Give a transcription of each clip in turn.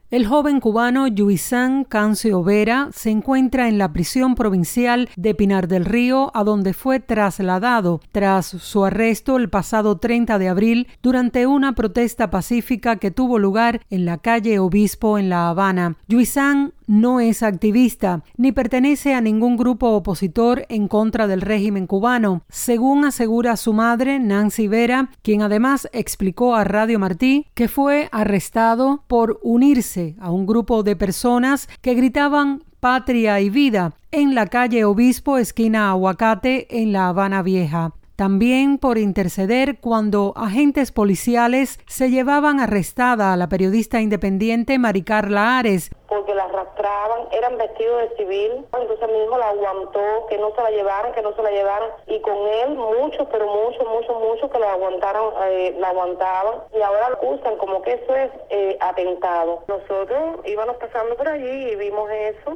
El joven cubano Yuisán Cancio Vera se encuentra en la prisión provincial de Pinar del Río, a donde fue trasladado tras su arresto el pasado 30 de abril durante una protesta pacífica que tuvo lugar en la calle Obispo en La Habana. Yuisán no es activista ni pertenece a ningún grupo opositor en contra del régimen cubano, según asegura su madre, Nancy Vera, quien además explicó a Radio Martí que fue arrestado por unirse a un grupo de personas que gritaban "Patria y vida" en la calle Obispo, esquina Aguacate, en La Habana Vieja. También por interceder cuando agentes policiales se llevaban arrestada a la periodista independiente Mari Carla Ares, porque la arrastraban, eran vestidos de civil. Entonces mi hijo la aguantó, que no se la llevaran, y con él muchos que la aguantaban, y ahora lo usan como que eso es atentado. Nosotros íbamos pasando por allí y vimos eso,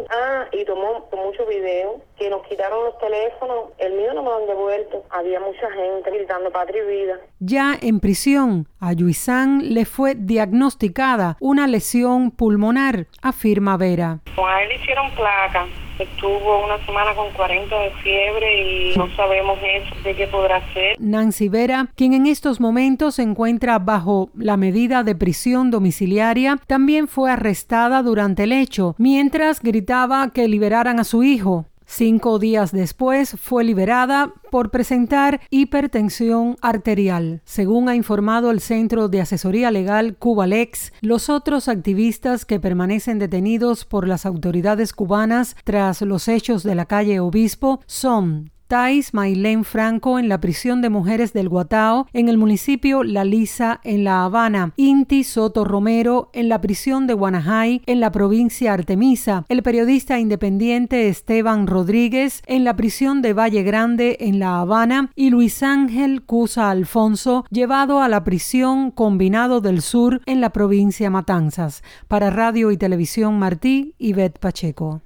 y tomó muchos videos, que nos quitaron los teléfonos, el mío no me lo han devuelto, había mucha gente gritando "Patria y vida". Ya en prisión, a Yuisán le fue diagnosticada una lesión pulmonar, afirma Vera. A él le hicieron placa, estuvo una semana con 40 de fiebre y no sabemos eso de qué podrá ser. Nancy Vera, quien en estos momentos se encuentra bajo la medida de prisión domiciliaria, también fue arrestada durante el hecho, mientras gritaba que liberaran a su hijo. 5 días después fue liberada por presentar hipertensión arterial. Según ha informado el Centro de Asesoría Legal Cubalex, los otros activistas que permanecen detenidos por las autoridades cubanas tras los hechos de la calle Obispo son Thais Mailén Franco en la prisión de mujeres del Guatao, en el municipio La Lisa, en La Habana; Inti Soto Romero en la prisión de Guanajay, en la provincia Artemisa; el periodista independiente Esteban Rodríguez en la prisión de Valle Grande, en La Habana; y Luis Ángel Cusa Alfonso, llevado a la prisión Combinado del Sur, en la provincia Matanzas. Para Radio y Televisión Martí, Ivette Pacheco.